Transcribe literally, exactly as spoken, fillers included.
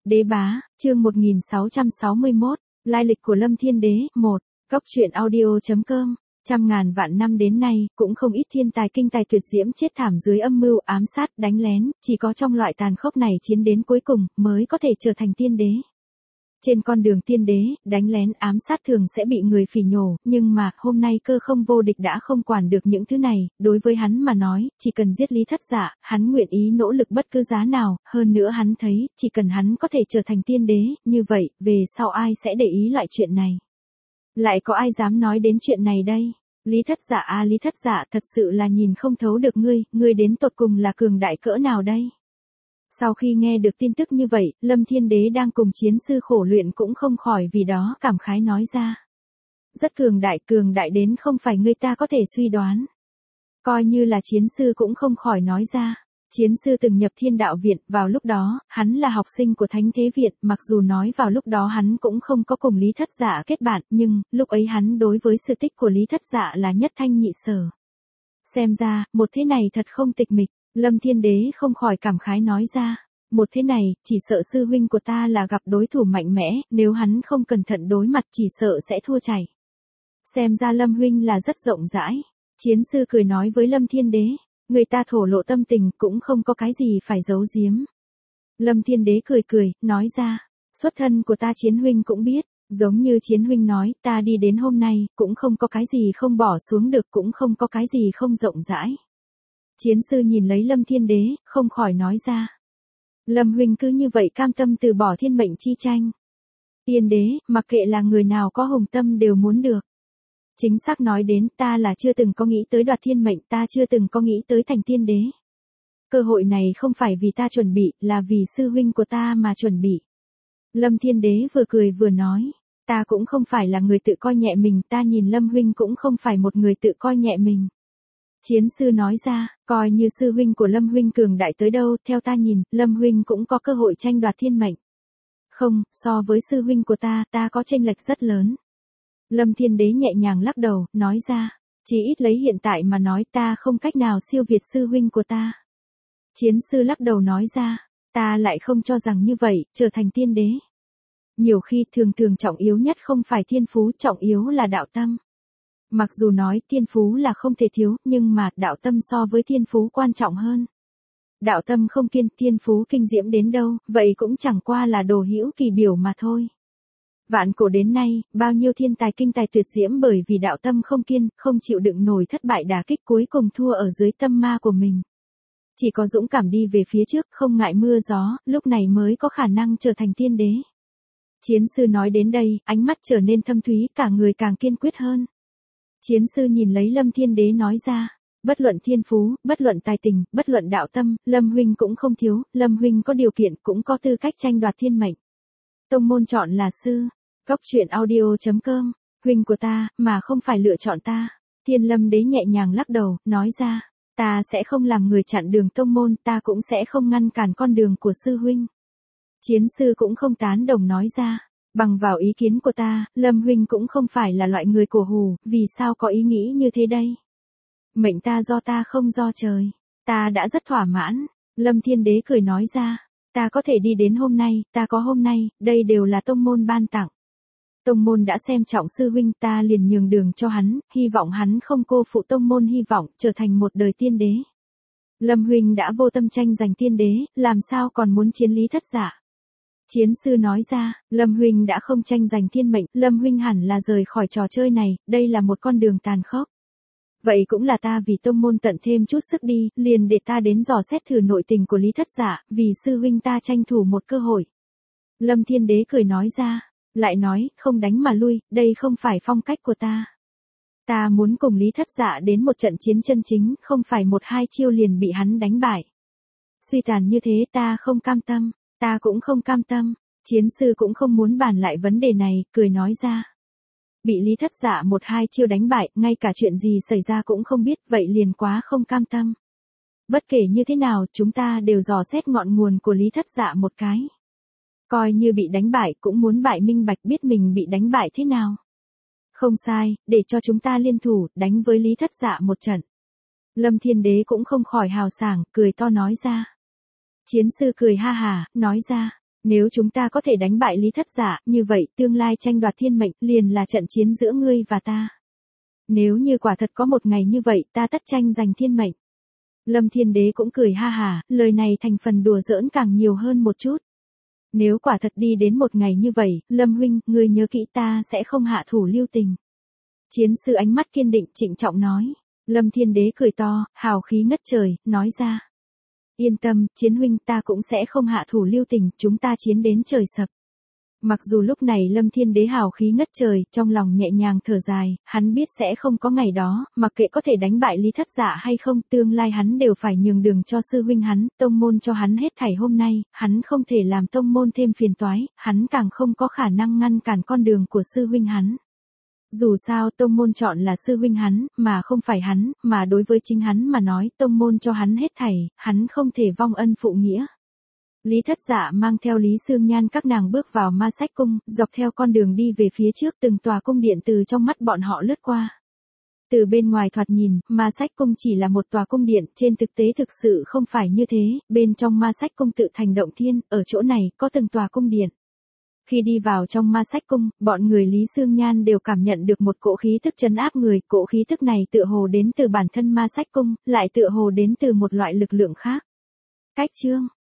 Đế bá, chương một nghìn sáu trăm sáu mươi mốt, lai lịch của Lâm Thiên Đế, một, Cốc truyện audio.com, trăm ngàn vạn năm đến nay, cũng không ít thiên tài kinh tài tuyệt diễm chết thảm dưới âm mưu ám sát, đánh lén, chỉ có trong loại tàn khốc này chiến đến cuối cùng, mới có thể trở thành tiên đế. Trên con đường tiên đế, đánh lén ám sát thường sẽ bị người phỉ nhổ, nhưng mà, hôm nay Cơ Không vô địch đã không quản được những thứ này, đối với hắn mà nói, chỉ cần giết Lý Thất Dạ, hắn nguyện ý nỗ lực bất cứ giá nào, hơn nữa hắn thấy, chỉ cần hắn có thể trở thành tiên đế, như vậy, về sau ai sẽ để ý loại chuyện này. Lại có ai dám nói đến chuyện này đây? Lý Thất Dạ à Lý Thất Dạ thật sự là nhìn không thấu được ngươi, ngươi đến tột cùng là cường đại cỡ nào đây? Sau khi nghe được tin tức như vậy, Lâm Thiên Đế đang cùng chiến sư khổ luyện cũng không khỏi vì đó cảm khái nói ra. Rất cường đại, cường đại đến không phải người ta có thể suy đoán. Coi như là chiến sư cũng không khỏi nói ra. Chiến sư từng nhập Thiên Đạo Viện, vào lúc đó, hắn là học sinh của Thánh Thế Viện, mặc dù nói vào lúc đó hắn cũng không có cùng Lý Thất Dạ kết bạn, nhưng, lúc ấy hắn đối với sự tích của Lý Thất Dạ là nhất thanh nhị sở. Xem ra, một thế này thật không tịch mịch. Lâm Thiên Đế không khỏi cảm khái nói ra, một thế này, chỉ sợ sư huynh của ta là gặp đối thủ mạnh mẽ, nếu hắn không cẩn thận đối mặt chỉ sợ sẽ thua chảy. Xem ra Lâm huynh là rất rộng rãi. Chiến sư cười nói với Lâm Thiên Đế, người ta thổ lộ tâm tình cũng không có cái gì phải giấu giếm. Lâm Thiên Đế cười cười, nói ra, xuất thân của ta Chiến huynh cũng biết, giống như Chiến huynh nói, ta đi đến hôm nay, cũng không có cái gì không bỏ xuống được, cũng không có cái gì không rộng rãi. Chiến sư nhìn lấy Lâm Thiên Đế, không khỏi nói ra. Lâm huynh cứ như vậy cam tâm từ bỏ thiên mệnh chi tranh. Tiên đế, mặc kệ là người nào có hùng tâm đều muốn được. Chính xác nói đến, ta là chưa từng có nghĩ tới đoạt thiên mệnh, ta chưa từng có nghĩ tới thành tiên đế. Cơ hội này không phải vì ta chuẩn bị, là vì sư huynh của ta mà chuẩn bị. Lâm Thiên Đế vừa cười vừa nói, ta cũng không phải là người tự coi nhẹ mình, ta nhìn Lâm huynh cũng không phải một người tự coi nhẹ mình. Chiến sư nói ra, coi như sư huynh của Lâm huynh cường đại tới đâu, theo ta nhìn, Lâm huynh cũng có cơ hội tranh đoạt thiên mệnh. Không, so với sư huynh của ta, ta có chênh lệch rất lớn. Lâm Thiên Đế nhẹ nhàng lắc đầu, nói ra, chỉ ít lấy hiện tại mà nói ta không cách nào siêu việt sư huynh của ta. Chiến sư lắc đầu nói ra, ta lại không cho rằng như vậy, trở thành tiên đế. Nhiều khi thường thường trọng yếu nhất không phải thiên phú, trọng yếu là đạo tâm. Mặc dù nói thiên phú là không thể thiếu, nhưng mà đạo tâm so với thiên phú quan trọng hơn. Đạo tâm không kiên, thiên phú kinh diễm đến đâu, vậy cũng chẳng qua là đồ hữu kỳ biểu mà thôi. Vạn cổ đến nay, bao nhiêu thiên tài kinh tài tuyệt diễm bởi vì đạo tâm không kiên, không chịu đựng nổi thất bại đả kích cuối cùng thua ở dưới tâm ma của mình. Chỉ có dũng cảm đi về phía trước, không ngại mưa gió, lúc này mới có khả năng trở thành tiên đế. Chiến sư nói đến đây, ánh mắt trở nên thâm thúy, cả người càng kiên quyết hơn. Chiến sư nhìn lấy Lâm Thiên Đế nói ra, bất luận thiên phú, bất luận tài tình, bất luận đạo tâm, Lâm huynh cũng không thiếu, Lâm huynh có điều kiện cũng có tư cách tranh đoạt thiên mệnh. Tông môn chọn là sư, Cốc truyện audio.com, huynh của ta, mà không phải lựa chọn ta. Thiên Lâm Đế nhẹ nhàng lắc đầu, nói ra, ta sẽ không làm người chặn đường tông môn, ta cũng sẽ không ngăn cản con đường của sư huynh. Chiến sư cũng không tán đồng nói ra. Bằng vào ý kiến của ta, Lâm huynh cũng không phải là loại người cổ hủ, vì sao có ý nghĩ như thế đây? Mệnh ta do ta không do trời. Ta đã rất thỏa mãn. Lâm Thiên Đế cười nói ra, ta có thể đi đến hôm nay, ta có hôm nay, đây đều là tông môn ban tặng. Tông môn đã xem trọng sư huynh, ta liền nhường đường cho hắn, hy vọng hắn không cô phụ tông môn hy vọng, trở thành một đời tiên đế. Lâm huynh đã vô tâm tranh giành tiên đế, làm sao còn muốn chiến Lý Thất Dạ? Chiến sư nói ra, Lâm huynh đã không tranh giành thiên mệnh, Lâm huynh hẳn là rời khỏi trò chơi này, đây là một con đường tàn khốc. Vậy cũng là ta vì tông môn tận thêm chút sức đi, liền để ta đến dò xét thử nội tình của Lý Thất Dạ, vì sư huynh ta tranh thủ một cơ hội. Lâm Thiên Đế cười nói ra, lại nói, không đánh mà lui, đây không phải phong cách của ta. Ta muốn cùng Lý Thất Dạ đến một trận chiến chân chính, không phải một hai chiêu liền bị hắn đánh bại. Suy tàn như thế ta không cam tâm. Ta cũng không cam tâm, chiến sư cũng không muốn bàn lại vấn đề này, cười nói ra. Bị Lý Thất Dạ một hai chiêu đánh bại, ngay cả chuyện gì xảy ra cũng không biết, vậy liền quá không cam tâm. Bất kể như thế nào, chúng ta đều dò xét ngọn nguồn của Lý Thất Dạ một cái. Coi như bị đánh bại, cũng muốn bại minh bạch biết mình bị đánh bại thế nào. Không sai, để cho chúng ta liên thủ, đánh với Lý Thất Dạ một trận. Lâm Thiên Đế cũng không khỏi hào sảng, cười to nói ra. Chiến sư cười ha hà, nói ra, Nếu chúng ta có thể đánh bại Lý Thất Giả, như vậy tương lai tranh đoạt thiên mệnh liền là trận chiến giữa ngươi và ta. Nếu như quả thật có một ngày như vậy, ta tất tranh giành thiên mệnh. Lâm Thiên Đế cũng cười ha hả, lời này thành phần đùa giỡn càng nhiều hơn một chút. Nếu quả thật đi đến một ngày như vậy, Lâm huynh, ngươi nhớ kỹ ta sẽ không hạ thủ lưu tình. Chiến sư ánh mắt kiên định trịnh trọng nói. Lâm Thiên Đế cười to, hào khí ngất trời, nói ra. Yên tâm, Chiến huynh, ta cũng sẽ không hạ thủ lưu tình, chúng ta chiến đến trời sập. Mặc dù lúc này Lâm Thiên Đế hào khí ngất trời, trong lòng nhẹ nhàng thở dài, hắn biết sẽ không có ngày đó, mặc kệ có thể đánh bại Lý Thất Giả hay không, tương lai hắn đều phải nhường đường cho sư huynh hắn, tông môn cho hắn hết thảy hôm nay, hắn không thể làm tông môn thêm phiền toái, hắn càng không có khả năng ngăn cản con đường của sư huynh hắn. Dù sao tông môn chọn là sư huynh hắn, mà không phải hắn, mà đối với chính hắn mà nói, tông môn cho hắn hết thảy, hắn không thể vong ân phụ nghĩa. Lý Thất Dạ mang theo Lý Sương Nhan các nàng bước vào Ma Sách Cung, dọc theo con đường đi về phía trước, từng tòa cung điện từ trong mắt bọn họ lướt qua. Từ bên ngoài thoạt nhìn, Ma Sách Cung chỉ là một tòa cung điện, trên thực tế thực sự không phải như thế, bên trong Ma Sách Cung tự thành động thiên, ở chỗ này có từng tòa cung điện. Khi đi vào trong Ma Sách Cung, bọn người Lý Sương Nhan đều cảm nhận được một cỗ khí tức trấn áp người, cỗ khí tức này tựa hồ đến từ bản thân Ma Sách Cung, lại tựa hồ đến từ một loại lực lượng khác. Cách chương